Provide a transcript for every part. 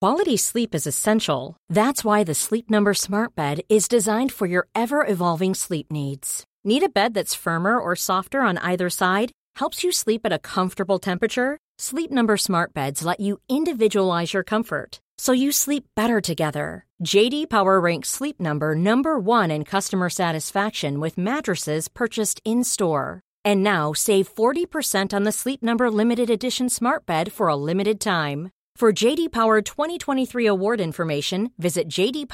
Quality sleep is essential. That's why the Sleep Number Smart Bed is designed for your ever-evolving sleep needs. Need a bed that's firmer or softer on either side? Helps you sleep at a comfortable temperature? Sleep Number Smart Beds let you individualize your comfort, so you sleep better together. J.D. Power ranks Sleep Number number 1 in customer satisfaction with mattresses purchased in-store. And now, save 40% on the Sleep Number Limited Edition Smart Bed for a limited time. For J.D. Power 2023 award information, visit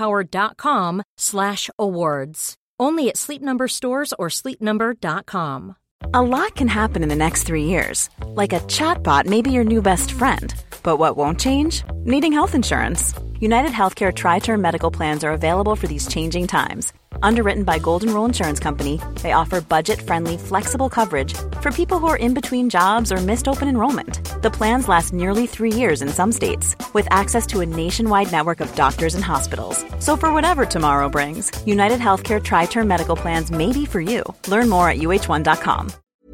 jdpower.com/awards. Only at Sleep Number stores or sleepnumber.com. A lot can happen in the next 3 years. Like a chatbot may be your new best friend. But what won't change? Needing health insurance. United Healthcare Tri-Term Medical Plans are available for these changing times. Underwritten by Golden Rule Insurance Company, they offer budget-friendly, flexible coverage for people who are in between jobs or missed open enrollment. The plans last nearly 3 years in some states, with access to a nationwide network of doctors and hospitals. So for whatever tomorrow brings, United Healthcare Tri-Term Medical Plans may be for you. Learn more at uh1.com.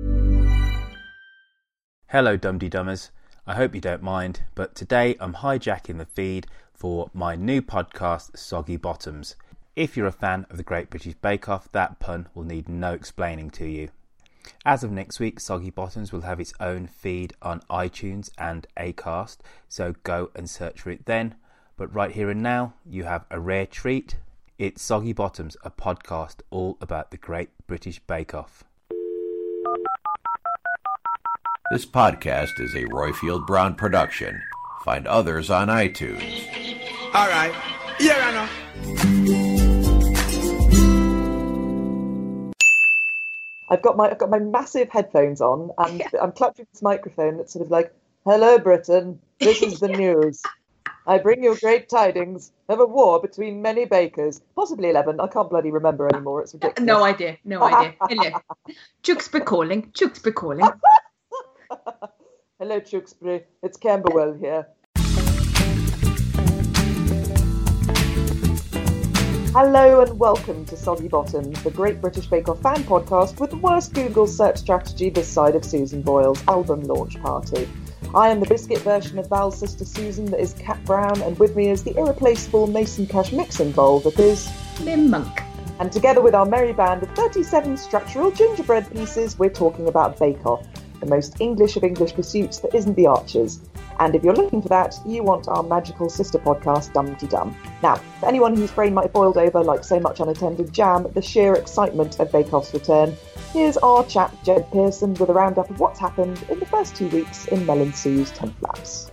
Hello Dum-de-Dummers, I hope you don't mind, but today I'm hijacking the feed for my new podcast, Soggy Bottoms. If you're a fan of the Great British Bake Off, that pun will need no explaining to you. As of next week, Soggy Bottoms will have its own feed on iTunes and Acast, so go and search for it then. But right here and now, you have a rare treat. It's Soggy Bottoms, a podcast all about the Great British Bake Off. This podcast is a Royfield Brown production. Find others on iTunes. All right. Here I know. I've got my massive headphones on, and I'm clutching this microphone that's sort of like, "Hello, Britain. This is the news. I bring you great tidings of a war between many bakers, possibly 11. I can't bloody remember anymore. It's ridiculous. No idea. Hello, Tewkesbury calling. Hello, Tewkesbury. It's Camberwell here. Hello and welcome to Soggy Bottoms, the Great British Bake Off fan podcast with the worst Google search strategy this side of Susan Boyle's album launch party. I am the biscuit version of Val's sister Susan that is Cat Brown, and with me is the irreplaceable Mason Cash mixing bowl that is Lynn Monk. And together with our merry band of 37 structural gingerbread pieces, we're talking about Bake Off, the most English of English pursuits that isn't the Archers. And if you're looking for that, you want our magical sister podcast, Dum-de-Dum. Now, for anyone whose brain might have boiled over like so much unattended jam at the sheer excitement of Bake Off's return, here's our chap, Jed Pearson, with a roundup of what's happened in the first 2 weeks in Mel and Sue's Tent Flaps.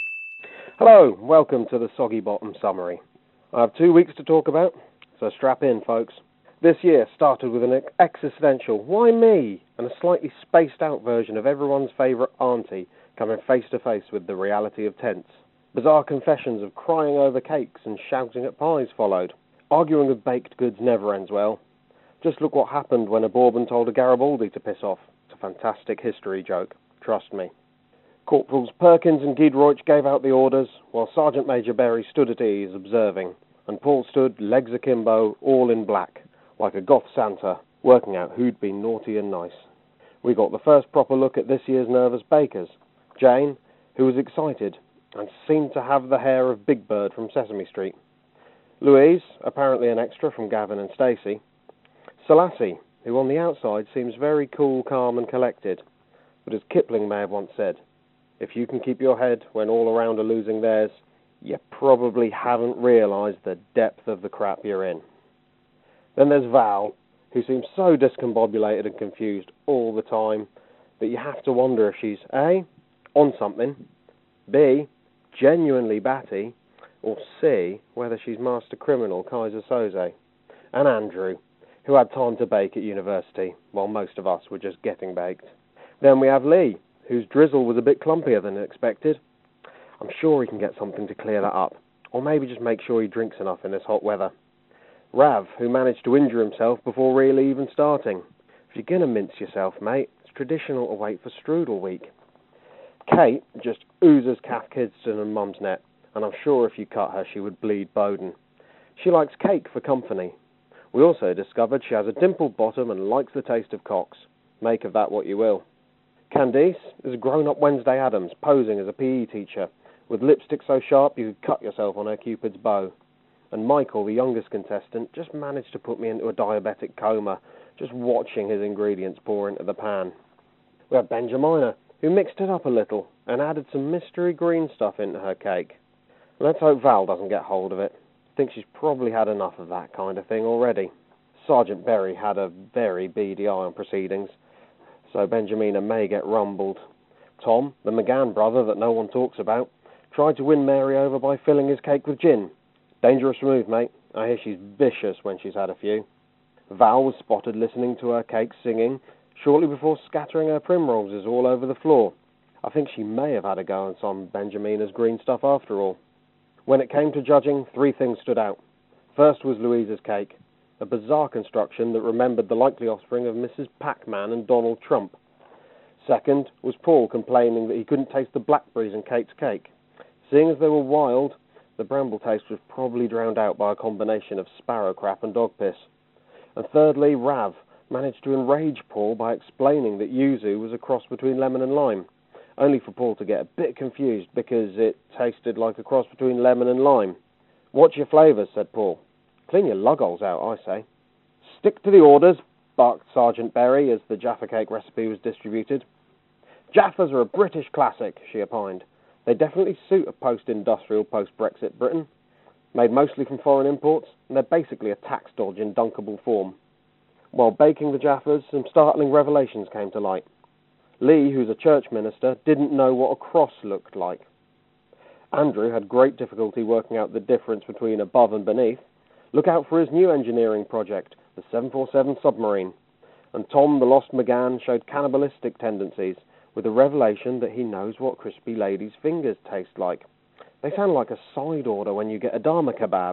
Hello, welcome to the Soggy Bottom Summary. I have 2 weeks to talk about, so strap in, folks. This year started with an existential, why me, and a slightly spaced out version of everyone's favourite auntie coming face to face with the reality of tents. Bizarre confessions of crying over cakes and shouting at pies followed. Arguing with baked goods never ends well. Just look what happened when a Bourbon told a Garibaldi to piss off. It's a fantastic history joke, trust me. Corporals Perkins and Giedroych gave out the orders, while Sergeant Major Berry stood at ease observing, and Paul stood, legs akimbo, all in black, like a goth Santa, working out who'd been naughty and nice. We got the first proper look at this year's nervous bakers. Jane, who was excited and seemed to have the hair of Big Bird from Sesame Street. Louise, apparently an extra from Gavin and Stacey. Selassie, who on the outside seems very cool, calm and collected. But as Kipling may have once said, if you can keep your head when all around are losing theirs, you probably haven't realised the depth of the crap you're in. Then there's Val, who seems so discombobulated and confused all the time that you have to wonder if she's A, on something, B, genuinely batty, or C, whether she's master criminal Kaiser Soze. And Andrew, who had time to bake at university, while most of us were just getting baked. Then we have Lee, whose drizzle was a bit clumpier than expected. I'm sure he can get something to clear that up, or maybe just make sure he drinks enough in this hot weather. Rav, who managed to injure himself before really even starting. If you're going to mince yourself, mate, it's traditional to wait for Strudel week. Kate just oozes Kath Kidston and Mum's net, and I'm sure if you cut her she would bleed Bowden. She likes cake for company. We also discovered she has a dimpled bottom and likes the taste of cocks. Make of that what you will. Candice is a grown-up Wednesday Addams posing as a PE teacher with lipstick so sharp you could cut yourself on her Cupid's bow. And Michael, the youngest contestant, just managed to put me into a diabetic coma, just watching his ingredients pour into the pan. We had Benjamina, who mixed it up a little and added some mystery green stuff into her cake. Let's hope Val doesn't get hold of it. I think she's probably had enough of that kind of thing already. Sergeant Berry had a very beady eye on proceedings, so Benjamina may get rumbled. Tom, the McGann brother that no one talks about, tried to win Mary over by filling his cake with gin. Dangerous move, mate. I hear she's vicious when she's had a few. Val was spotted listening to her cake singing shortly before scattering her primroses all over the floor. I think she may have had a go on some Benjamina's green stuff after all. When it came to judging, 3 things stood out. First was Louisa's cake, a bizarre construction that remembered the likely offspring of Mrs. Pac-Man and Donald Trump. Second was Paul complaining that he couldn't taste the blackberries in Kate's cake. Seeing as they were wild, the bramble taste was probably drowned out by a combination of sparrow crap and dog piss. And thirdly, Rav managed to enrage Paul by explaining that yuzu was a cross between lemon and lime, only for Paul to get a bit confused because it tasted like a cross between lemon and lime. Watch your flavours, said Paul. Clean your lugholes out, I say. Stick to the orders, barked Sergeant Berry as the Jaffa cake recipe was distributed. Jaffas are a British classic, she opined. They definitely suit a post-industrial, post-Brexit Britain. Made mostly from foreign imports, and they're basically a tax dodge in dunkable form. While baking the Jaffas, some startling revelations came to light. Lee, who's a church minister, didn't know what a cross looked like. Andrew had great difficulty working out the difference between above and beneath. Look out for his new engineering project, the 747 submarine. And Tom, the lost McGann, showed cannibalistic tendencies, with the revelation that he knows what crispy ladies' fingers taste like. They sound like a side order when you get a Dharma kebab.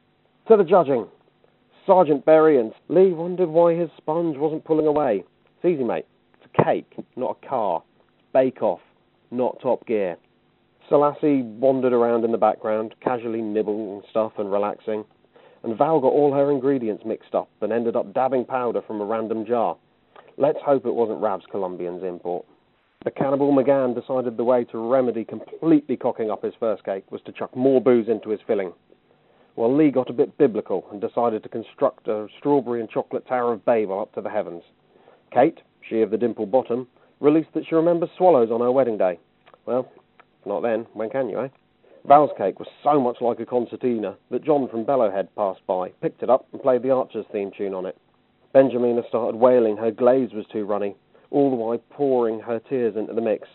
To the judging. Sergeant Berry and Lee wondered why his sponge wasn't pulling away. It's easy, mate. It's a cake, not a car. It's Bake-Off, not Top Gear. Selassie wandered around in the background, casually nibbling stuff and relaxing. And Val got all her ingredients mixed up and ended up dabbing powder from a random jar. Let's hope it wasn't Rav's Colombian's import. The cannibal McGann decided the way to remedy completely cocking up his first cake was to chuck more booze into his filling. While Lee got a bit biblical and decided to construct a strawberry and chocolate Tower of Babel up to the heavens. Kate, she of the dimpled bottom, released that she remembers swallows on her wedding day. Well, if not then, when can you, eh? Val's cake was so much like a concertina that John from Bellowhead passed by, picked it up and played the Archers theme tune on it. Benjamina started wailing her glaze was too runny, all the while pouring her tears into the mix.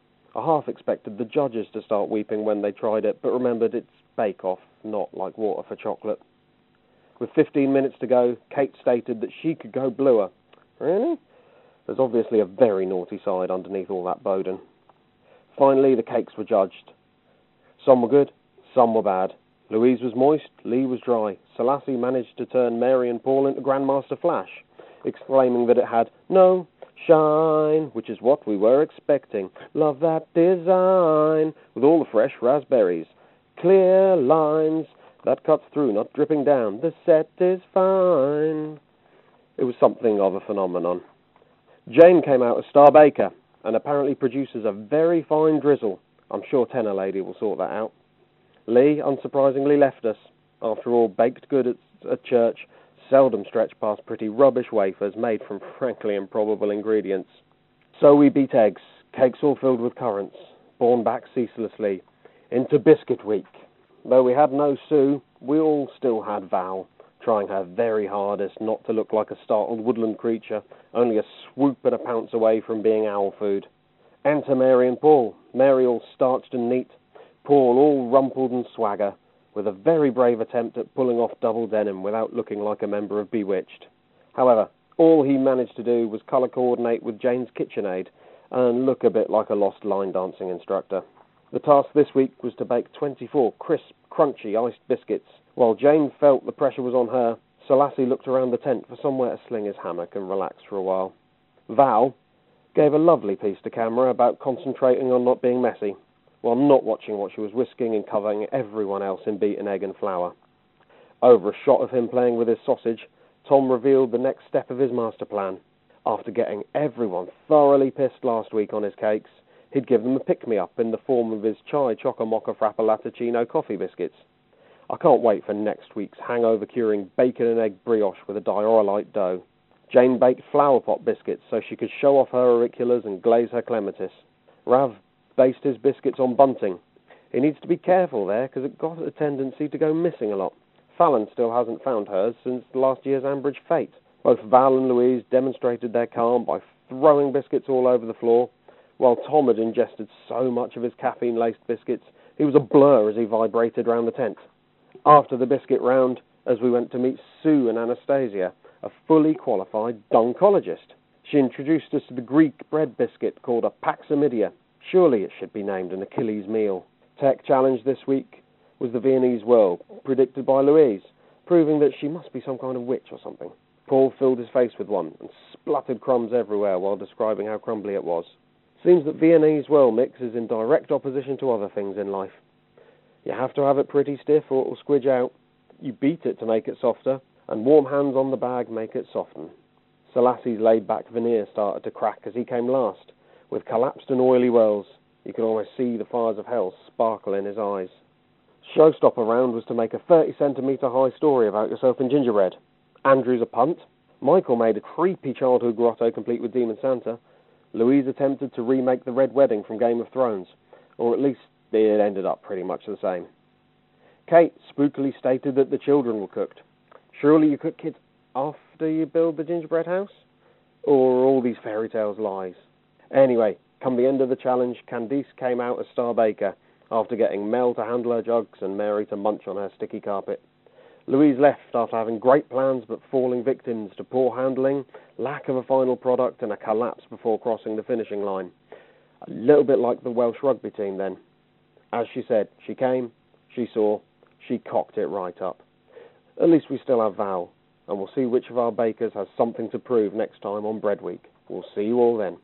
I half expected the judges to start weeping when they tried it, but remembered it's Bake-Off, not like water for chocolate. With 15 minutes to go, Kate stated that she could go bluer. Really? There's obviously a very naughty side underneath all that Bowden. Finally, the cakes were judged. Some were good, some were bad. Louise was moist, Lee was dry. Selassie managed to turn Mary and Paul into Grandmaster Flash, exclaiming that it had no shine, which is what we were expecting. Love that design, with all the fresh raspberries. Clear lines, that cuts through, not dripping down. The set is fine. It was something of a phenomenon. Jane came out as Star Baker, and apparently produces a very fine drizzle. I'm sure Tenor Lady will sort that out. Lee, unsurprisingly, left us. After all, baked good at church seldom stretch past pretty rubbish wafers made from frankly improbable ingredients. So we beat eggs, cakes all filled with currants, borne back ceaselessly, into Biscuit Week. Though we had no Sue, we all still had Val, trying her very hardest not to look like a startled woodland creature, only a swoop and a pounce away from being owl food. Enter Mary and Paul, Mary all starched and neat, Paul all rumpled and swagger, with a very brave attempt at pulling off double denim without looking like a member of Bewitched. However, all he managed to do was colour coordinate with Jane's KitchenAid and look a bit like a lost line dancing instructor. The task this week was to bake 24 crisp, crunchy iced biscuits. While Jane felt the pressure was on her, Selassie looked around the tent for somewhere to sling his hammock and relax for a while. Val gave a lovely piece to camera about concentrating on not being messy, while not watching what she was whisking and covering everyone else in beaten egg and flour. Over a shot of him playing with his sausage, Tom revealed the next step of his master plan. After getting everyone thoroughly pissed last week on his cakes, He'd give them a pick-me-up in the form of his chai chocomocha frappalatticino coffee biscuits. I can't wait for next week's hangover-curing bacon and egg brioche with a diorolite dough. Jane baked flower pot biscuits so she could show off her auriculars and glaze her clematis. Rav based his biscuits on bunting. He needs to be careful there because it got a tendency to go missing a lot. Fallon still hasn't found hers since last year's Ambridge fete. Both Val and Louise demonstrated their calm by throwing biscuits all over the floor, while Tom had ingested so much of his caffeine-laced biscuits he was a blur as he vibrated round the tent. After the biscuit round, as we went to meet Sue and Anastasia, a fully qualified duncologist. She introduced us to the Greek bread biscuit called a Paxamidia. Surely it should be named an Achilles meal. Tech challenge this week was the Viennese whirl, predicted by Louise, proving that she must be some kind of witch or something. Paul filled his face with one and spluttered crumbs everywhere while describing how crumbly it was. Seems that Viennese whirl mix is in direct opposition to other things in life. You have to have it pretty stiff or it will squidge out. You beat it to make it softer, and warm hands on the bag make it soften. Selassie's laid-back veneer started to crack as he came last. With collapsed and oily whirls, you could almost see the fires of hell sparkle in his eyes. Showstopper round was to make a 30-centimetre high story about yourself in gingerbread. Andrew's a punt. Michael made a creepy childhood grotto complete with Demon Santa. Louise attempted to remake the Red Wedding from Game of Thrones, or at least it ended up pretty much the same. Kate spookily stated that the children were cooked. Surely you cook kids after you build the gingerbread house? Or are all these fairy tales lies? Anyway, come the end of the challenge, Candice came out as Star Baker, after getting Mel to handle her jugs and Mary to munch on her sticky carpet. Louise left after having great plans but falling victims to poor handling, lack of a final product and a collapse before crossing the finishing line. A little bit like the Welsh rugby team then. As she said, she came, she saw, she cocked it right up. At least we still have Val, and we'll see which of our bakers has something to prove next time on Bread Week. We'll see you all then.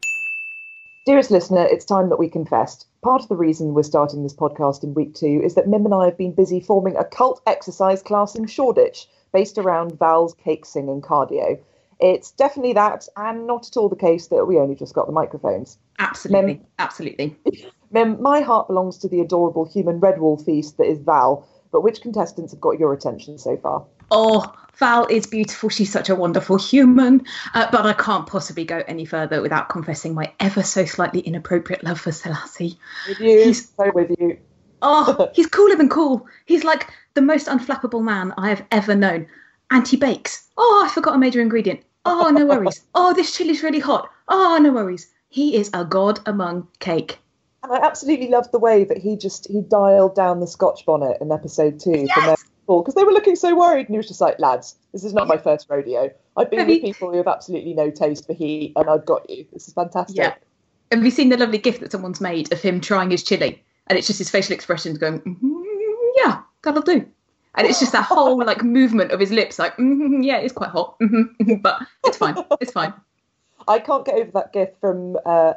Dearest listener, it's time that we confessed. Part of the reason we're starting this podcast in week 2 is that Mim and I have been busy forming a cult exercise class in Shoreditch, based around Val's cake singing cardio. It's definitely that, and not at all the case that we only just got the microphones. Absolutely, Mim, absolutely. Mim, my heart belongs to the adorable human Redwall feast that is Val, but which contestants have got your attention so far? Oh, Val is beautiful. She's such a wonderful human. But I can't possibly go any further without confessing my ever so slightly inappropriate love for Selassie. With you, so with you. Oh, he's cooler than cool. He's like the most unflappable man I have ever known. And he bakes. Oh, I forgot a major ingredient. Oh, no worries. Oh, this chili's really hot. Oh, no worries. He is a god among cake. And I absolutely loved the way that he dialed down the Scotch bonnet in episode 2 Yes! because they were looking so worried, and he was just like, lads, this is not my first rodeo. I've been with people who have absolutely no taste for heat, and I've got you. This is fantastic. Yeah. Have you seen the lovely gif that someone's made of him trying his chili? And it's just his facial expressions going, yeah, that'll do. And it's just that whole like movement of his lips, like, yeah, it's quite hot, but it's fine. It's fine. I can't get over that gif from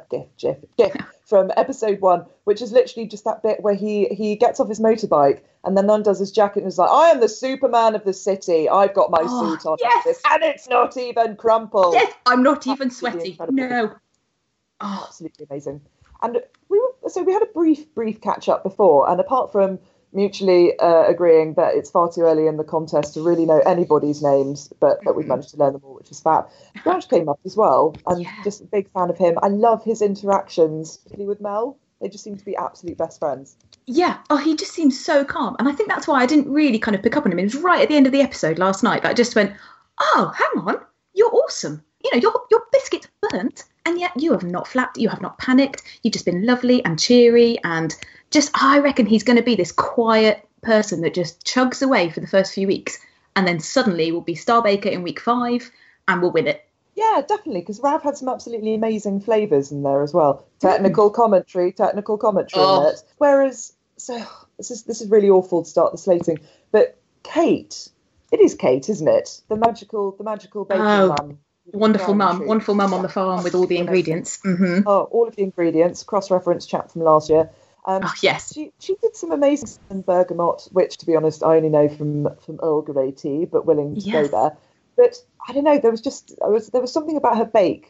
from episode 1, which is literally just that bit where he gets off his motorbike and then undoes his jacket and is like, I am the Superman of the city. I've got my suit on, yes! and it's not even crumpled. Yes, I'm not even sweaty. No. Oh, absolutely amazing. And we had a brief catch up before, and apart from mutually agreeing that it's far too early in the contest to really know anybody's names, but that we've managed to learn them all, which is fab. Branch came up as well, and just a big fan of him. I love his interactions, particularly with Mel. They just seem to be absolute best friends. Yeah. Oh, he just seems so calm. And I think that's why I didn't really kind of pick up on him. It was right at the end of the episode last night that I just went, oh, hang on, you're awesome. You know, your biscuit's burnt, and yet you have not flapped, you have not panicked. You've just been lovely and cheery, and just, I reckon he's going to be this quiet person that just chugs away for the first few weeks, and then suddenly will be Star Baker in week 5 and we'll win it. Yeah, definitely, because Rav had some absolutely amazing flavours in there as well. Technical commentary in it. Whereas, so this is really awful to start the slating, but Kate, it is Kate, isn't it? The magical baking mum. Wonderful mum on the farm with all the ingredients. Mm-hmm. Oh, all of the ingredients, cross-reference chat from last year. Yes. She did some amazing stuff in bergamot, which, to be honest, I only know from Earl Grey tea, but willing to go there. But I don't know, there was something about her bake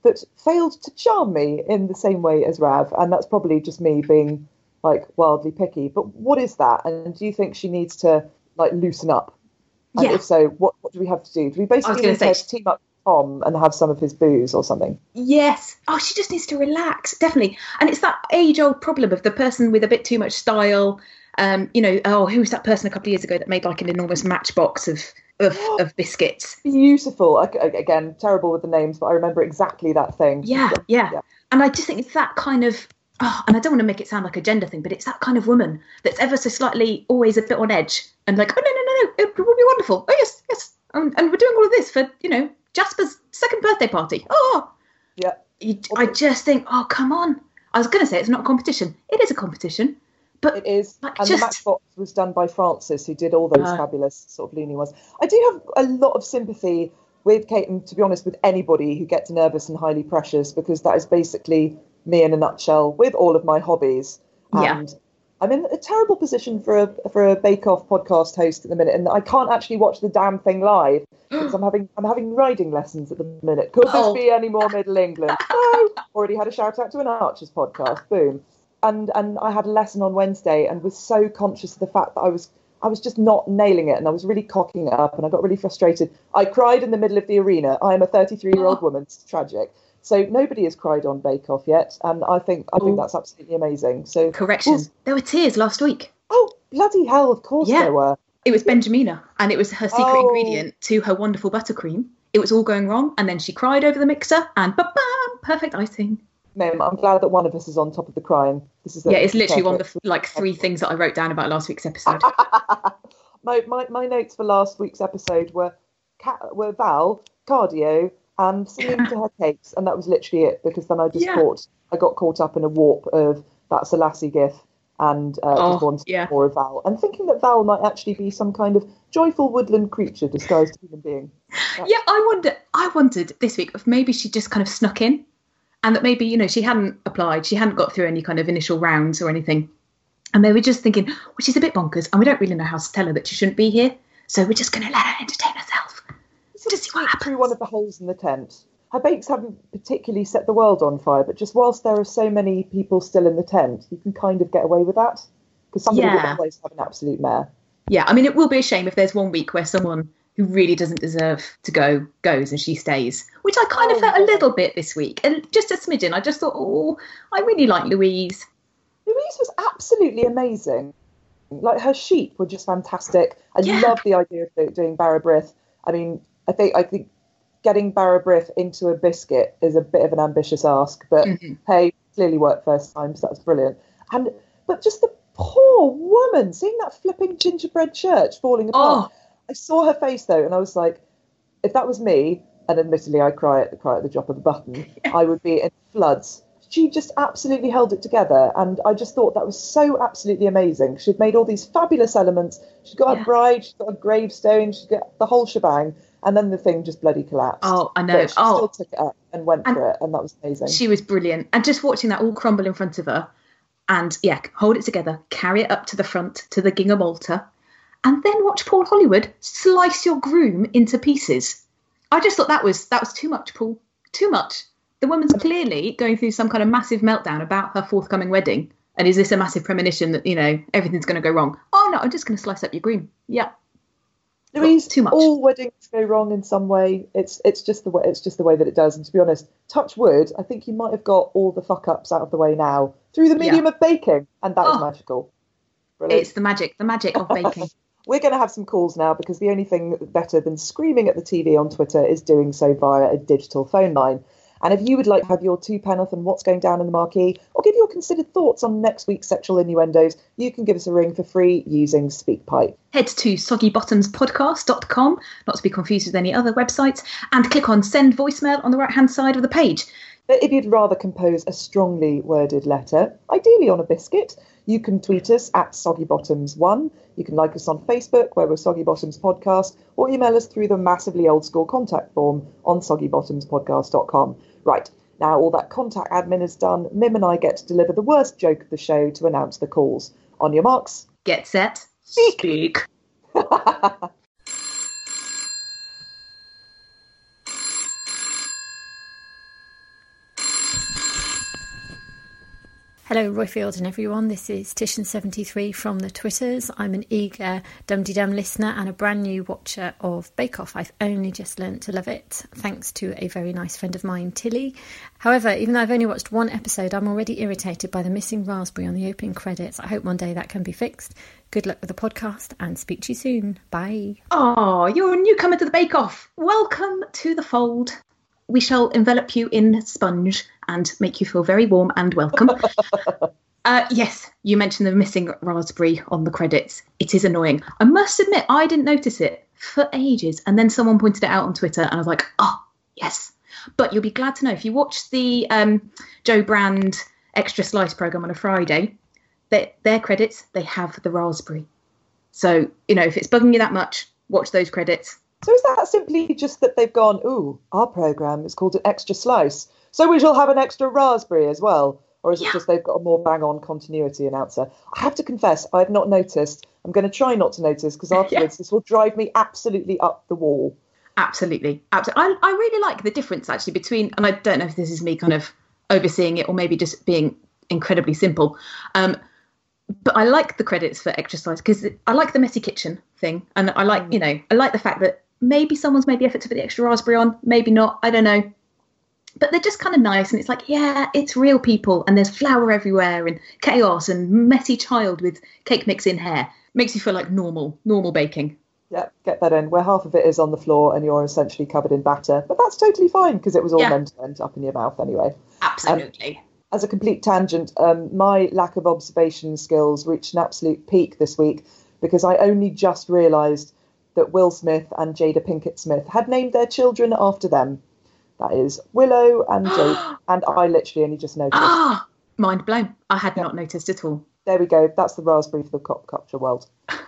but failed to charm me in the same way as Rav. And that's probably just me being like wildly picky. But what is that? And do you think she needs to like loosen up? And if so, what do we have to do? Do we basically need to team up with Tom and have some of his booze or something? Yes. Oh, she just needs to relax, definitely. And it's that age-old problem of the person with a bit too much style. Who was that person a couple of years ago that made like an enormous matchbox of biscuits? Beautiful. Again, terrible with the names, but I remember exactly that thing. Yeah. And I just think it's that kind of, and I don't want to make it sound like a gender thing, but it's that kind of woman that's ever so slightly always a bit on edge and like, oh, no, it will be wonderful. Oh, yes. And we're doing all of this for, Jasper's second birthday party. Oh, yeah. I just think, oh, come on. I was going to say it's not a competition. It is a competition. But it is. Like, and the Matchbox was done by Francis, who did all those fabulous sort of loony ones. I do have a lot of sympathy with Kate, and to be honest, with anybody who gets nervous and highly precious, because that is basically me in a nutshell with all of my hobbies. And I'm in a terrible position for a Bake Off podcast host at the minute, and I can't actually watch the damn thing live because I'm having riding lessons at the minute. Could this be any more Middle England? No. Already had a shout out to an Archers podcast. Boom. And I had a lesson on Wednesday and was so conscious of the fact that I was just not nailing it, and I was really cocking it up, and I got really frustrated. I cried in the middle of the arena. I am a 33-year-old woman. It's tragic. So nobody has cried on Bake Off yet, and I think that's absolutely amazing. So correction, there were tears last week. Oh, bloody hell! Of course there were. It was Benjamina, and it was her secret ingredient to her wonderful buttercream. It was all going wrong, and then she cried over the mixer, and ba-bam, perfect icing. Mem, I'm glad that one of us is on top of the crying. It's literally one of the three things that I wrote down about last week's episode. my notes for last week's episode were Val, cardio, and singing to her cakes, and that was literally it, because then I got caught up in a warp of That's a Lassie gif and just wanted more of Val, and thinking that Val might actually be some kind of joyful woodland creature disguised as a human being. I wondered this week if maybe she just kind of snuck in. And that maybe, she hadn't applied, she hadn't got through any kind of initial rounds or anything. And they were just thinking, well, she's a bit bonkers, and we don't really know how to tell her that she shouldn't be here. So we're just going to let her entertain herself. Just see what happens. Through one of the holes in the tent. Her bakes haven't particularly set the world on fire, but just whilst there are so many people still in the tent, you can kind of get away with that. Because somebody will always have an absolute mare. Yeah, I mean, it will be a shame if there's one week where someone who really doesn't deserve to goes and she stays, which I kind of felt a little bit this week, and just a smidgen. I just thought, I really like Louise. Louise was absolutely amazing. Like, her sheep were just fantastic. I love the idea of doing Barabrith. I mean, I think getting Barabrith into a biscuit is a bit of an ambitious ask, but hey, clearly worked first time, so that's brilliant. But just the poor woman, seeing that flipping gingerbread church falling apart. I saw her face though, and I was like, if that was me, and admittedly I cry at the drop of a button, I would be in floods. She just absolutely held it together, and I just thought that was so absolutely amazing. She'd made all these fabulous elements. She's got a bride, she's got a gravestone, she's got the whole shebang, and then the thing just bloody collapsed. Oh, I know. But she still took it up and went for it, and that was amazing. She was brilliant. And just watching that all crumble in front of her, and hold it together, carry it up to the front, to the gingham altar, and then watch Paul Hollywood slice your groom into pieces. I just thought that was too much, Paul. Too much. The woman's clearly going through some kind of massive meltdown about her forthcoming wedding. And is this a massive premonition that, everything's going to go wrong? Oh, no, I'm just going to slice up your groom. Yeah. Louise, too much. All weddings go wrong in some way. It's just the way that it does. And to be honest, touch wood, I think you might have got all the fuck ups out of the way now through the medium of baking. And that is magical. Brilliant. It's the magic of baking. We're going to have some calls now, because the only thing better than screaming at the TV on Twitter is doing so via a digital phone line. And if you would like to have your two penneth on what's going down in the marquee, or give your considered thoughts on next week's sexual innuendos, you can give us a ring for free using SpeakPipe. Head to soggybottomspodcast.com, not to be confused with any other websites, and click on send voicemail on the right-hand side of the page. But if you'd rather compose a strongly worded letter, ideally on a biscuit, you can tweet us at soggybottoms1. You can like us on Facebook, where we're Soggy Bottoms Podcast, or email us through the massively old school contact form on soggybottomspodcast.com. Right, now all that contact admin is done, Mim and I get to deliver the worst joke of the show to announce the calls. On your marks. Get set. Speak. Hello, Royfield and everyone. This is Titian73 from the Twitters. I'm an eager Dum-de-Dum listener and a brand new watcher of Bake Off. I've only just learnt to love it, thanks to a very nice friend of mine, Tilly. However, even though I've only watched one episode, I'm already irritated by the missing raspberry on the opening credits. I hope one day that can be fixed. Good luck with the podcast and speak to you soon. Bye. Oh, you're a newcomer to the Bake Off. Welcome to the fold. We shall envelop you in sponge and make you feel very warm and welcome. Yes, you mentioned the missing raspberry on the credits. It is annoying. I must admit, I didn't notice it for ages. And then someone pointed it out on Twitter and I was like, oh, yes. But you'll be glad to know, if you watch the Joe Brand Extra Slice programme on a Friday, their credits, they have the raspberry. So, if it's bugging you that much, watch those credits. So is that simply just that they've gone, ooh, our programme is called an Extra Slice, so we shall have an extra raspberry as well? Or is it just they've got a more bang-on continuity announcer? I have to confess, I've not noticed. I'm going to try not to notice, because afterwards this will drive me absolutely up the wall. Absolutely. I really like the difference, actually, between, and I don't know if this is me kind of overseeing it or maybe just being incredibly simple, but I like the credits for Extra Slice because I like the messy kitchen thing. And I like, I like the fact that maybe someone's made the effort to put the extra raspberry on, maybe not, I don't know. But they're just kind of nice, and it's like, yeah, it's real people, and there's flour everywhere, and chaos, and messy child with cake mix in hair. Makes you feel like normal baking. Yeah, get that in, where half of it is on the floor and you're essentially covered in batter. But that's totally fine, because it was all meant to end up in your mouth anyway. Absolutely. As a complete tangent, my lack of observation skills reached an absolute peak this week, because I only just realised that Will Smith and Jada Pinkett Smith had named their children after them. That is Willow and Jade, and I literally only just noticed. Mind blown. I had not noticed at all. There we go. That's the raspberry for the pop culture world.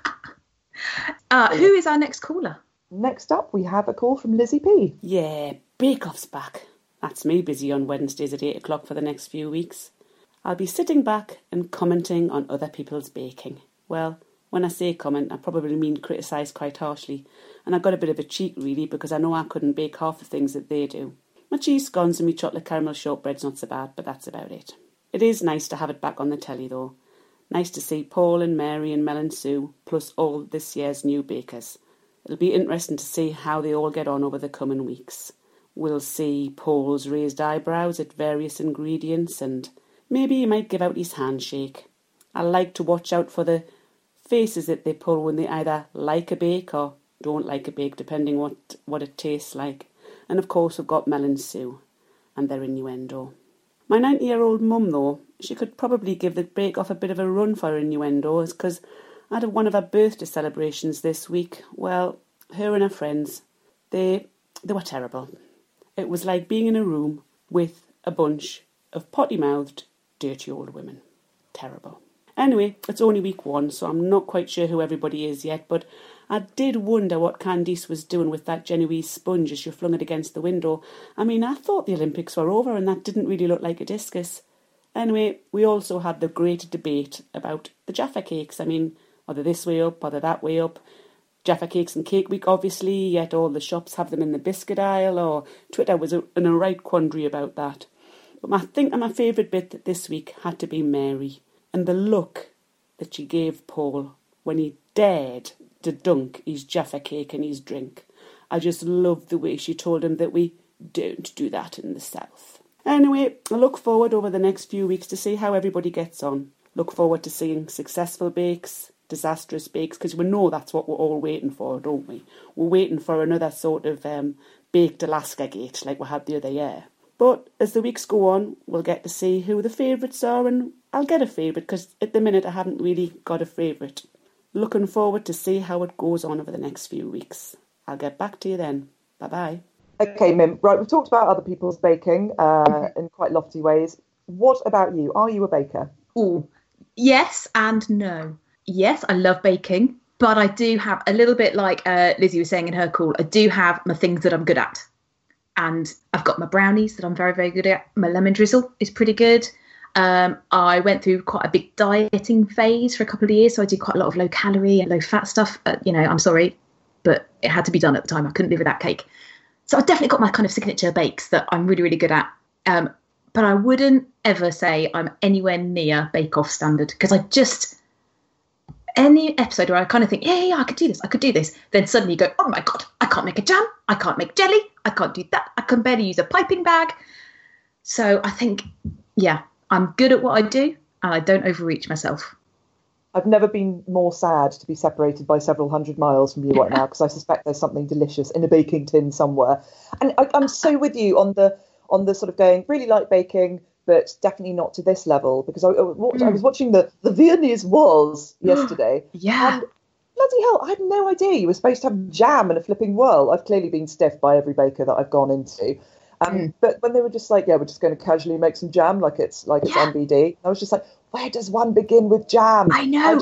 Who is our next caller? Next up, we have a call from Lizzie P. Yeah, Bake Off's back. That's me busy on Wednesdays at 8 o'clock for the next few weeks. I'll be sitting back and commenting on other people's baking. Well, when I say comment, I probably mean criticise quite harshly. And I've got a bit of a cheek, really, because I know I couldn't bake half the things that they do. My cheese scones and my chocolate caramel shortbread's not so bad, but that's about it. It is nice to have it back on the telly, though. Nice to see Paul and Mary and Mel and Sue, plus all this year's new bakers. It'll be interesting to see how they all get on over the coming weeks. We'll see Paul's raised eyebrows at various ingredients, and maybe he might give out his handshake. I like to watch out for the faces that they pull when they either like a bake or don't like a bake, depending what it tastes like. And of course we've got Mel and Sue and their innuendo. My 90-year-old mum, though, she could probably give the Bake Off a bit of a run for her innuendos, because I had one of her birthday celebrations this week. Well, her and her friends, they were terrible. It was like being in a room with a bunch of potty-mouthed, dirty old women. Terrible. Anyway, it's only week 1, so I'm not quite sure who everybody is yet, but I did wonder what Candice was doing with that Genoese sponge as she flung it against the window. I mean, I thought the Olympics were over and that didn't really look like a discus. Anyway, we also had the great debate about the Jaffa cakes. I mean, are they this way up, are they that way up? Jaffa cakes and Cake Week, obviously, yet all the shops have them in the biscuit aisle, or Twitter was in a right quandary about that. But I think my favourite bit this week had to be Mary, and the look that she gave Paul when he dared to dunk his Jaffa cake in his drink. I just loved the way she told him that we don't do that in the South. Anyway, I look forward over the next few weeks to see how everybody gets on. Look forward to seeing successful bakes, disastrous bakes, because we know that's what we're all waiting for, don't we? We're waiting for another sort of baked Alaska gate like we had the other year. But as the weeks go on, we'll get to see who the favourites are, and I'll get a favourite, because at the minute I haven't really got a favourite. Looking forward to see how it goes on over the next few weeks. I'll get back to you then. Bye-bye. Okay, Mim, right, we've talked about other people's baking in quite lofty ways. What about you? Are you a baker? Oh, yes and no. Yes, I love baking, but I do have a little bit like Lizzie was saying in her call, I do have my things that I'm good at. And I've got my brownies that I'm very, very good at. My lemon drizzle is pretty good. I went through quite a big dieting phase for a couple of years, so I did quite a lot of low calorie and low fat stuff. I'm sorry, but it had to be done at the time. I couldn't live without cake. So I've definitely got my kind of signature bakes that I'm really, really good at. but I wouldn't ever say I'm anywhere near Bake Off standard, because any episode where I kind of think, yeah, I could do this, then suddenly you go, oh my God, I can't make a jam, I can't make jelly, I can't do that, I can barely use a piping bag. So I think, yeah, I'm good at what I do and I don't overreach myself. I've never been more sad to be separated by several hundred miles from you right now, because I suspect there's something delicious in a baking tin somewhere. And I'm so with you on the sort of going, really like baking, but definitely not to this level, because I was watching the Viennese Wars yesterday. Yeah. And bloody hell, I had no idea you were supposed to have jam in a flipping whirl. I've clearly been stiffed by every baker that I've gone into. But when they were just like, yeah, we're just going to casually make some jam like it's NBD, I was just like, where does one begin with jam? I know.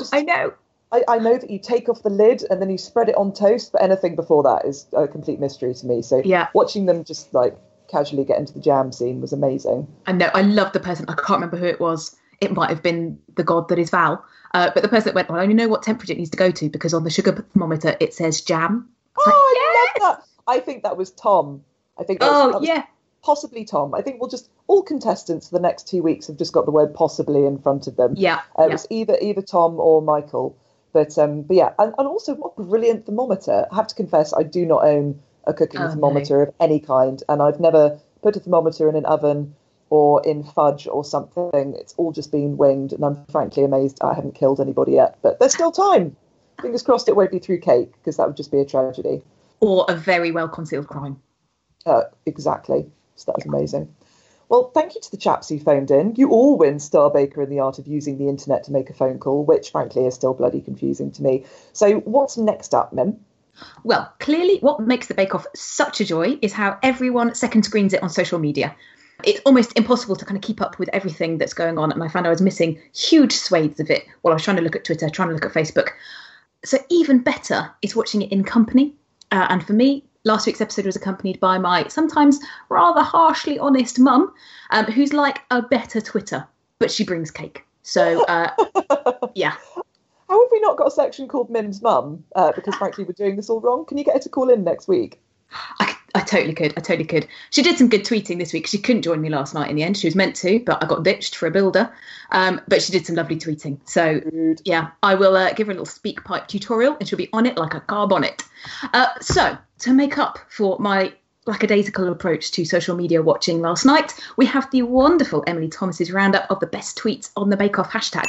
I know that you take off the lid and then you spread it on toast, but anything before that is a complete mystery to me. So watching them just like casually get into the jam scene was amazing. I know. I love the person. I can't remember who it was. It might have been the god that is Val. But the person that went, well, I only know what temperature it needs to go to because on the sugar thermometer it says jam. I love that. I think that was Tom. I think that was possibly Tom. I think all contestants for the next 2 weeks have just got the word possibly in front of them. Yeah. It was either Tom or Michael. But yeah, and also what a brilliant thermometer. I have to confess, I do not own a cooking thermometer of any kind, and I've never put a thermometer in an oven or in fudge or something. It's all just been winged, and I'm frankly amazed I haven't killed anybody yet. But there's still time. Fingers crossed it won't be through cake, because that would just be a tragedy. Or a very well-concealed crime. Exactly. So that was amazing. Well, thank you to the chaps who phoned in. You all win Star Baker in the art of using the internet to make a phone call, which frankly is still bloody confusing to me. So what's next up, Mim? Well, clearly what makes the Bake Off such a joy is how everyone second screens it on social media. It's almost impossible to kind of keep up with everything that's going on, and I found I was missing huge swathes of it while I was trying to look at Twitter, trying to look at Facebook. So even better is watching it in company. And for me, last week's episode was accompanied by my sometimes rather harshly honest mum, who's like a better Twitter, but she brings cake. So, yeah. How have we not got a section called Mim's Mum? Because frankly, we're doing this all wrong. Can you get her to call in next week? I totally could. She did some good tweeting this week. She couldn't join me last night in the end. She was meant to, but I got ditched for a builder. But she did some lovely tweeting. So, yeah, I will give her a little speak pipe tutorial and she'll be on it like a car bonnet. So, to make up for my lackadaisical approach to social media watching last night, we have the wonderful Emily Thomas's roundup of the best tweets on the Bake Off hashtag.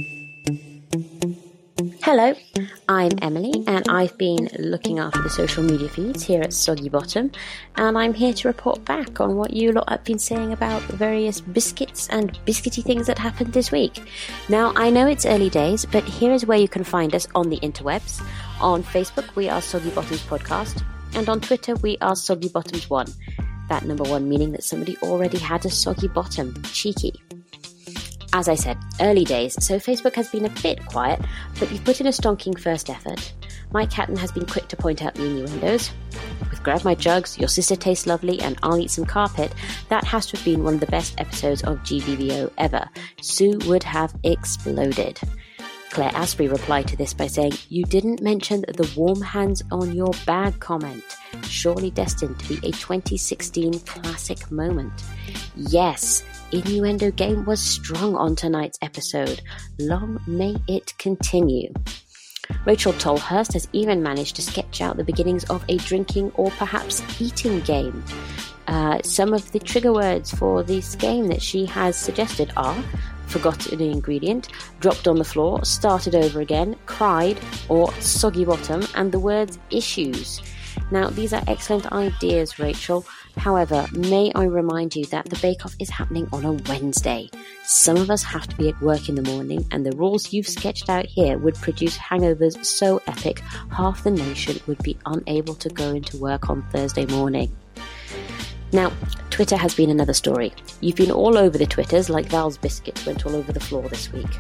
Hello, I'm Emily and I've been looking after the social media feeds here at Soggy Bottom, and I'm here to report back on what you lot have been saying about the various biscuits and biscuity things that happened this week. Now, I know it's early days, but here is where you can find us on the interwebs. On Facebook, we are Soggy Bottoms Podcast, and on Twitter, we are Soggy Bottoms 1. That number 1 meaning that somebody already had a soggy bottom. Cheeky. As I said, early days, so Facebook has been a bit quiet, but you've put in a stonking first effort. Mike Hatton has been quick to point out the innuendos. With Grab My Jugs, Your Sister Tastes Lovely, and I'll Eat Some Carpet, that has to have been one of the best episodes of GBBO ever. Sue would have exploded. Claire Asprey replied to this by saying, "You didn't mention the warm hands on your bag comment. Surely destined to be a 2016 classic moment." Yes, innuendo game was strong on tonight's episode. Long may it continue. Rachel Tolhurst has even managed to sketch out the beginnings of a drinking or perhaps eating game. Some of the trigger words for this game that she has suggested are forgotten ingredient, dropped on the floor, started over again, cried, or soggy bottom, and the words issues. Now, these are excellent ideas, Rachel. However, may I remind you that the Bake Off is happening on a Wednesday. Some of us have to be at work in the morning, and the rules you've sketched out here would produce hangovers so epic, half the nation would be unable to go into work on Thursday morning. Now, Twitter has been another story. You've been all over the Twitters like Val's biscuits went all over the floor this week.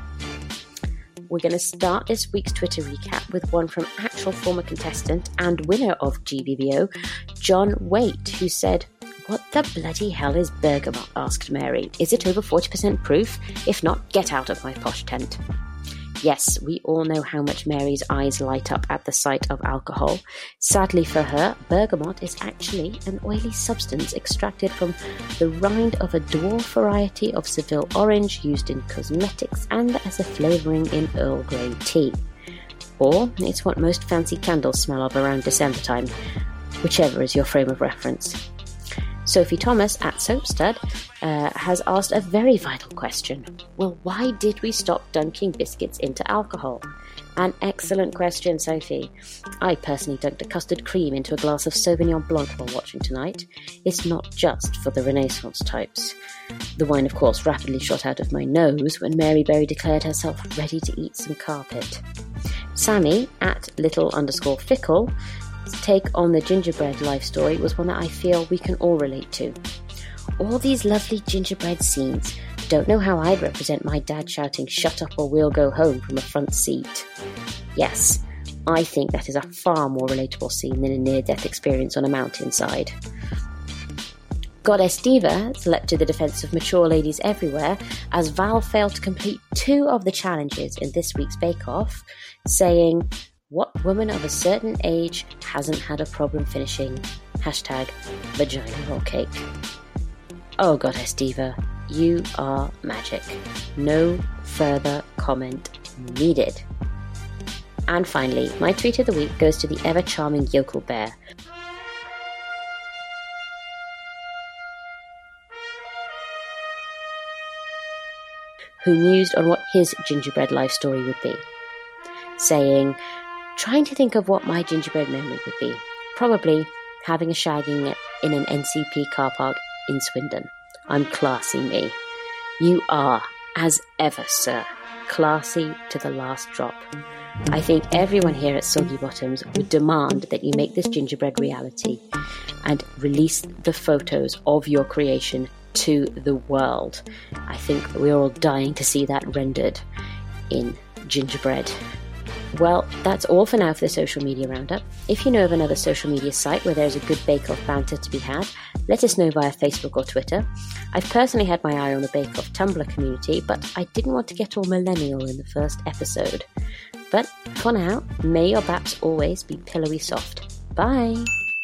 We're going to start this week's Twitter recap with one from actual former contestant and winner of GBBO, John Waite, who said, "What the bloody hell is bergamot?" asked Mary. "Is it over 40% proof? If not, get out of my posh tent." Yes, we all know how much Mary's eyes light up at the sight of alcohol. Sadly for her, bergamot is actually an oily substance extracted from the rind of a dwarf variety of Seville orange used in cosmetics and as a flavouring in Earl Grey tea. Or it's what most fancy candles smell of around December time, whichever is your frame of reference. Sophie Thomas at Soapstud has asked a very vital question. Well, why did we stop dunking biscuits into alcohol? An excellent question, Sophie. I personally dunked a custard cream into a glass of Sauvignon Blanc while watching tonight. It's not just for the Renaissance types. The wine, of course, rapidly shot out of my nose when Mary Berry declared herself ready to eat some carpet. Sammy at little_fickle take on the gingerbread life story was one that I feel we can all relate to. All these lovely gingerbread scenes. Don't know how I'd represent my dad shouting "shut up or we'll go home" from a front seat. Yes, I think that is a far more relatable scene than a near-death experience on a mountainside. Goddess Diva has leapt to the defence of mature ladies everywhere as Val failed to complete 2 of the challenges in this week's Bake Off, saying, "What woman of a certain age hasn't had a problem finishing #vagina roll cake?" Oh, Goddess Diva, you are magic. No further comment needed. And finally, my tweet of the week goes to the ever-charming Yokel Bear, who mused on what his gingerbread life story would be, saying, "Trying to think of what my gingerbread memory would be. Probably having a shagging in an NCP car park in Swindon. I'm classy, me." You are, as ever, sir, classy to the last drop. I think everyone here at Soggy Bottoms would demand that you make this gingerbread reality and release the photos of your creation to the world. I think we're all dying to see that rendered in gingerbread. Well, that's all for now for the social media roundup. If you know of another social media site where there's a good bake-off banter to be had, let us know via Facebook or Twitter. I've personally had my eye on the bake-off Tumblr community, but I didn't want to get all millennial in the first episode. But for now, may your baps always be pillowy soft. Bye!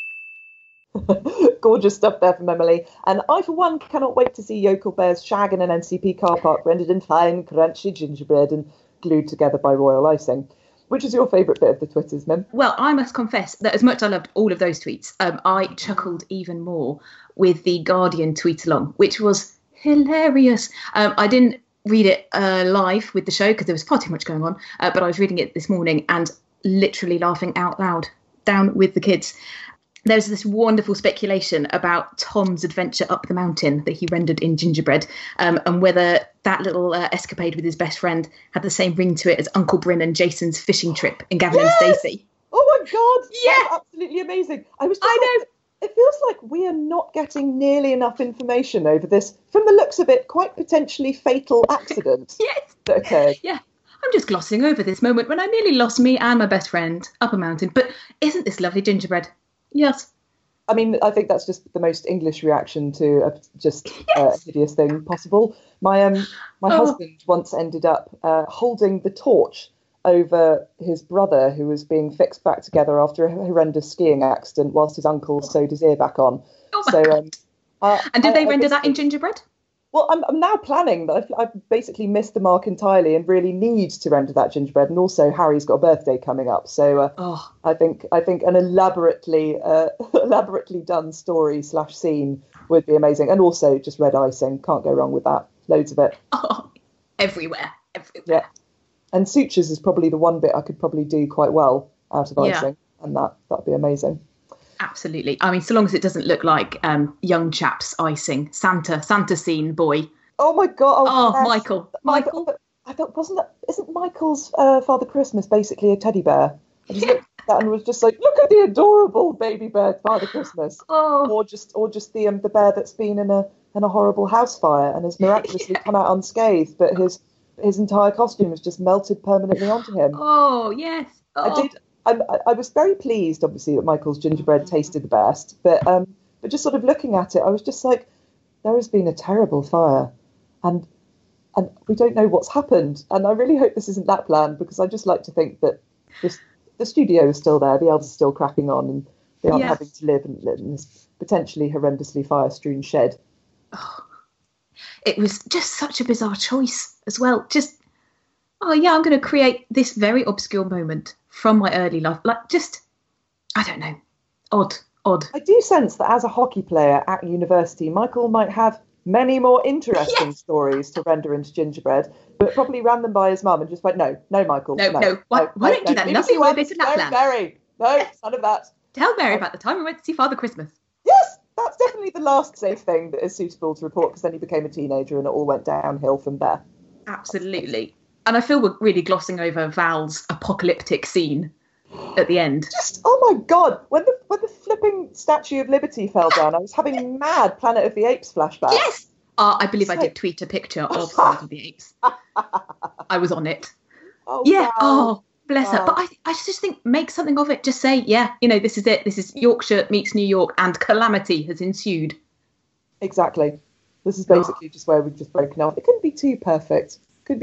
Gorgeous stuff there from Emily. And I, for one, cannot wait to see Yokel Bear's shag in an NCP car park rendered in fine, crunchy gingerbread and glued together by royal icing. Which is your favourite bit of the Twitters, Mim? Well, I must confess that as much as I loved all of those tweets, I chuckled even more with the Guardian tweet-along, which was hilarious. I didn't read it live with the show because there was far too much going on, but I was reading it this morning and literally laughing out loud down with the kids. There's this wonderful speculation about Tom's adventure up the mountain that he rendered in gingerbread, and whether that little escapade with his best friend had the same ring to it as Uncle Bryn and Jason's fishing trip in Gavin and Stacey. Oh my God! Yeah, that's absolutely amazing. I know. It feels like we are not getting nearly enough information over this, from the looks of it, quite potentially fatal accident that occurred. Yeah. I'm just glossing over this moment when I nearly lost me and my best friend up a mountain. But isn't this lovely gingerbread? Yes. I mean, I think that's just the most English reaction to a hideous thing possible. My husband once ended up holding the torch over his brother, who was being fixed back together after a horrendous skiing accident, whilst his uncle sewed his ear back on. Oh my God. And did they render that in gingerbread? Well, I'm now planning that I've basically missed the mark entirely and really need to render that gingerbread. And also, Harry's got a birthday coming up, so I think an elaborately done story / scene would be amazing. And also, just red icing, can't go wrong with that. Loads of it. Oh, everywhere. Yeah, and sutures is probably the one bit I could probably do quite well out of icing, and that'd be amazing. Absolutely. I mean, so long as it doesn't look like young chaps icing. Santa scene, boy. Oh my God. Oh, Michael. I thought, isn't Michael's Father Christmas basically a teddy bear? I just looked at that and was just like, look at the adorable baby bear Father Christmas. Oh. Or just the bear that's been in a horrible house fire and has miraculously come out unscathed, but his entire costume has just melted permanently onto him. Oh, yes. Oh. I was very pleased, obviously, that Michael's gingerbread tasted the best, but just sort of looking at it, I was just like, there has been a terrible fire, and and we don't know what's happened. And I really hope this isn't that plan, because I just like to think that the studio is still there, the elves are still cracking on, and they aren't having to live in this potentially horrendously fire-strewn shed. Oh, it was just such a bizarre choice as well. Just, I'm going to create this very obscure moment from my early life. Like, just, I don't know, odd. I do sense that as a hockey player at university, Michael might have many more interesting stories to render into gingerbread, but probably ran them by his mum and just went, no, Michael. No. Why don't you do that lovely way bit of Lapland? Mary. No, none of that. Tell Mary about the time we went to see Father Christmas. Yes, that's definitely the last safe thing that is suitable to report, because then he became a teenager and it all went downhill from there. Absolutely. And I feel we're really glossing over Val's apocalyptic scene at the end. Just, oh my God, when the flipping Statue of Liberty fell down, I was having mad Planet of the Apes flashbacks. Yes! I believe I did tweet a picture of Planet of the Apes. I was on it. Oh, yeah, wow. oh, bless her. But I just think, make something of it. Just say, this is it. This is Yorkshire meets New York, and calamity has ensued. Exactly. This is basically just where we've just broken off. It couldn't be too perfect.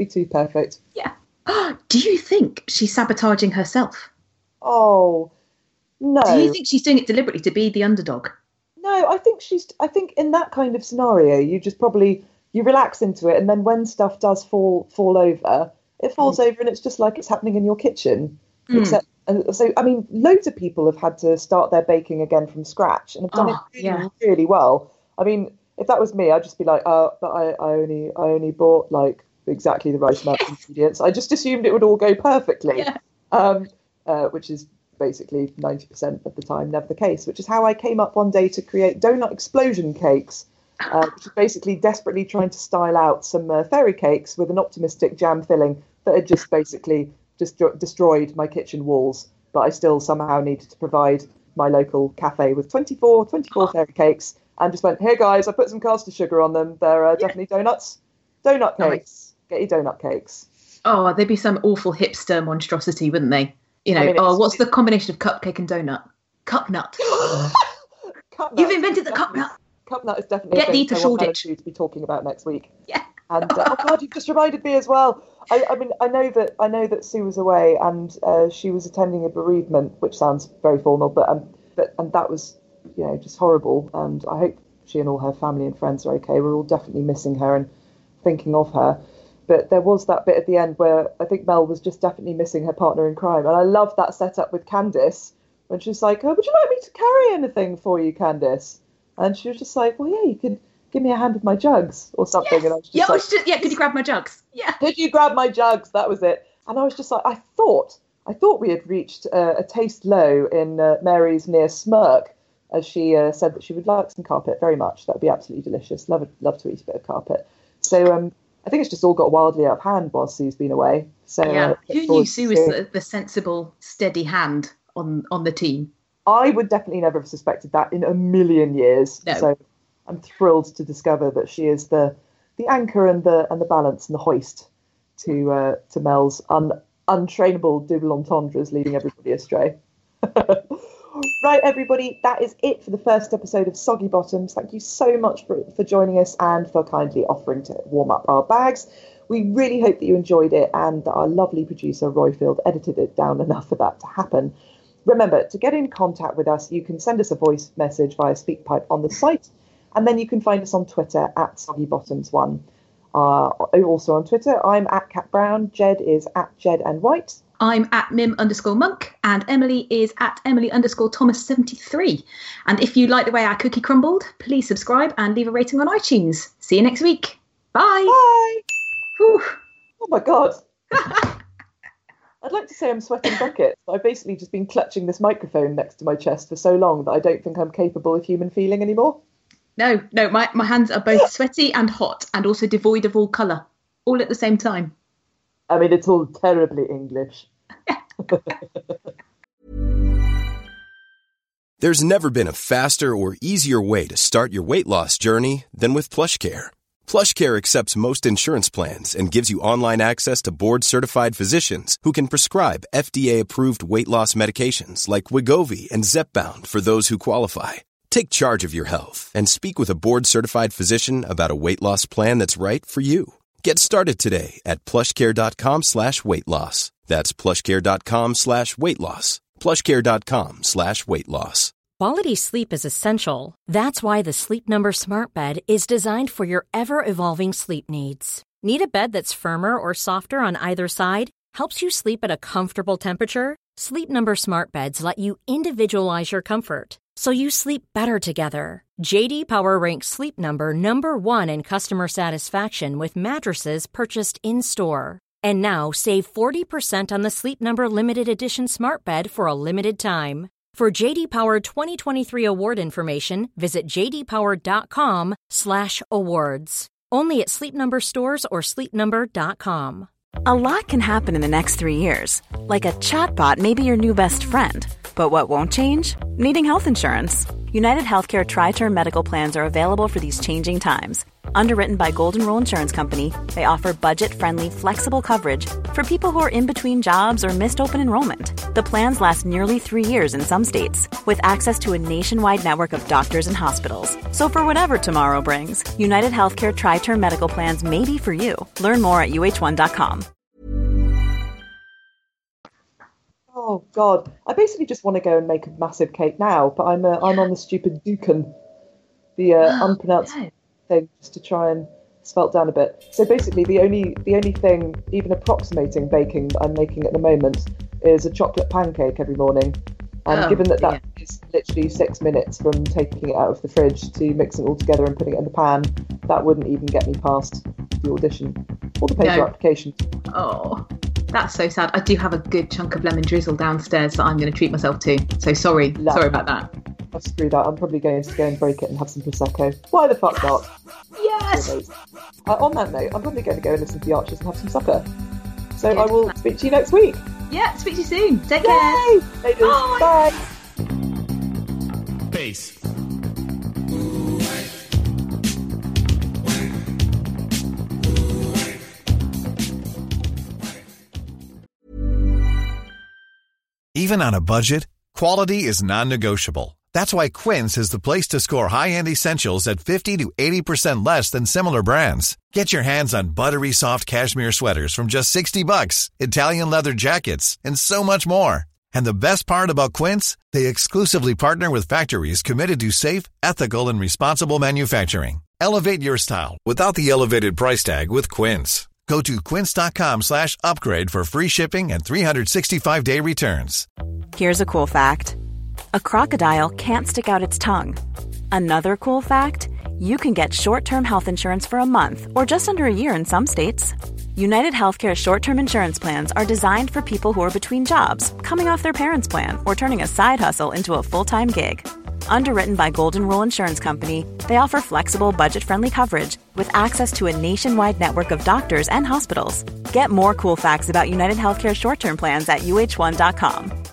Yeah. Do you think she's sabotaging herself? Oh, no. Do you think she's doing it deliberately to be the underdog? No, I think in that kind of scenario, you just you relax into it, and then when stuff does fall over, it falls over, and it's just like it's happening in your kitchen. Except, so, I mean, loads of people have had to start their baking again from scratch, and have done it really well. I mean, if that was me, I'd just be like, but I only bought like exactly the right amount of ingredients. I just assumed it would all go perfectly, which is basically 90% of the time never the case, which is how I came up one day to create donut explosion cakes, which is basically desperately trying to style out some fairy cakes with an optimistic jam filling that had just basically destroyed my kitchen walls, but I still somehow needed to provide my local cafe with 24 fairy cakes, and just went, here guys, I put some caster sugar on them, they're definitely donuts. Donut cakes. Get your donut cakes. Oh, they'd be some awful hipster monstrosity, wouldn't they? What's the combination of cupcake and donut? Cup nut. You've invented the cup nut. Cup nut is definitely Get thee to Shoreditch to be talking about next week. Yeah. And oh God, you've just reminded me as well. I mean, I know that Sue was away and she was attending a bereavement, which sounds very formal, but that was just horrible. And I hope she and all her family and friends are okay. We're all definitely missing her and thinking of her. But there was that bit at the end where I think Mel was just definitely missing her partner in crime. And I love that setup with Candice when she's like, oh, would you like me to carry anything for you, Candice? And she was just like, well, yeah, you could give me a hand with my jugs or something. Yes. And I was just could you grab my jugs? Yeah. Could you grab my jugs? That was it. And I was just like, I thought we had reached a taste low in Mary's near smirk as she said that she would like some carpet very much. That would be absolutely delicious. Love to eat a bit of carpet. So, I think it's just all got wildly out of hand while Sue's been away. So who knew Sue was the sensible, steady hand on the team? I would definitely never have suspected that in a million years. No. So I'm thrilled to discover that she is the anchor and the balance and the hoist to Mel's untrainable double entendres leading everybody astray. Right, everybody, that is it for the first episode of Soggy Bottoms. Thank you so much for joining us and for kindly offering to warm up our bags. We really hope that you enjoyed it and that our lovely producer, Royfield, edited it down enough for that to happen. Remember, to get in contact with us, you can send us a voice message via SpeakPipe on the site, and then you can find us on Twitter at SoggyBottoms1. Also on Twitter, I'm at Cat Brown, Jed is at Jed and White. I'm at Mim_Monk, and Emily is at Emily_Thomas73. And if you like the way our cookie crumbled, please subscribe and leave a rating on iTunes. See you next week. Bye. Bye. Whew. Oh my God. I'd like to say I'm sweating buckets, but I've basically just been clutching this microphone next to my chest for so long that I don't think I'm capable of human feeling anymore. No, my hands are both sweaty and hot and also devoid of all colour, all at the same time. I mean, it's all terribly English. There's never been a faster or easier way to start your weight loss journey than with PlushCare. PlushCare accepts most insurance plans and gives you online access to board-certified physicians who can prescribe FDA-approved weight loss medications like Wegovy and Zepbound for those who qualify. Take charge of your health and speak with a board-certified physician about a weight loss plan that's right for you. Get started today at plushcare.com/weight-loss. That's plushcare.com/weight-loss. plushcare.com/weight-loss. Quality sleep is essential. That's why the Sleep Number Smart Bed is designed for your ever-evolving sleep needs. Need a bed that's firmer or softer on either side? Helps you sleep at a comfortable temperature? Sleep Number Smart Beds let you individualize your comfort, so you sleep better together. J.D. Power ranks Sleep Number number 1 in customer satisfaction with mattresses purchased in-store. And now, save 40% on the Sleep Number Limited Edition Smart Bed for a limited time. For J.D. Power 2023 award information, visit jdpower.com/awards. Only at Sleep Number stores or sleepnumber.com. A lot can happen in the next 3 years. Like a chatbot may be your new best friend. But what won't change? Needing health insurance. United Healthcare Tri-Term Medical Plans are available for these changing times. Underwritten by Golden Rule Insurance Company, they offer budget-friendly, flexible coverage for people who are in between jobs or missed open enrollment. The plans last nearly 3 years in some states, with access to a nationwide network of doctors and hospitals. So for whatever tomorrow brings, United Healthcare Tri-Term Medical Plans may be for you. Learn more at uh1.com. Oh God! I basically just want to go and make a massive cake now, but I'm on the stupid Dukan, the unpronounced thing, just to try and spelt down a bit. So basically, the only thing even approximating baking that I'm making at the moment is a chocolate pancake every morning. And given that is literally 6 minutes from taking it out of the fridge to mixing it all together and putting it in the pan, that wouldn't even get me past the audition or the paper application. Oh. That's so sad. I do have a good chunk of lemon drizzle downstairs that I'm going to treat myself to. So sorry about that. I've screwed that. I'm probably going to go and break it and have some Prosecco. Why the fuck not? Yes! On that note, I'm probably going to go and listen to the Archers and have some supper. So I will speak to you next week. Yeah, speak to you soon. Take care. Later. Bye. Peace. Even on a budget, quality is non-negotiable. That's why Quince is the place to score high-end essentials at 50 to 80% less than similar brands. Get your hands on buttery soft cashmere sweaters from just $60, Italian leather jackets, and so much more. And the best part about Quince, they exclusively partner with factories committed to safe, ethical, and responsible manufacturing. Elevate your style without the elevated price tag with Quince. Go to quince.com/upgrade for free shipping and 365-day returns. Here's a cool fact. A crocodile can't stick out its tongue. Another cool fact, you can get short-term health insurance for a month or just under a year in some states. United Healthcare short-term insurance plans are designed for people who are between jobs, coming off their parents' plan, or turning a side hustle into a full-time gig. Underwritten by Golden Rule Insurance Company, they offer flexible, budget-friendly coverage with access to a nationwide network of doctors and hospitals. Get more cool facts about United Healthcare short-term plans at uh1.com.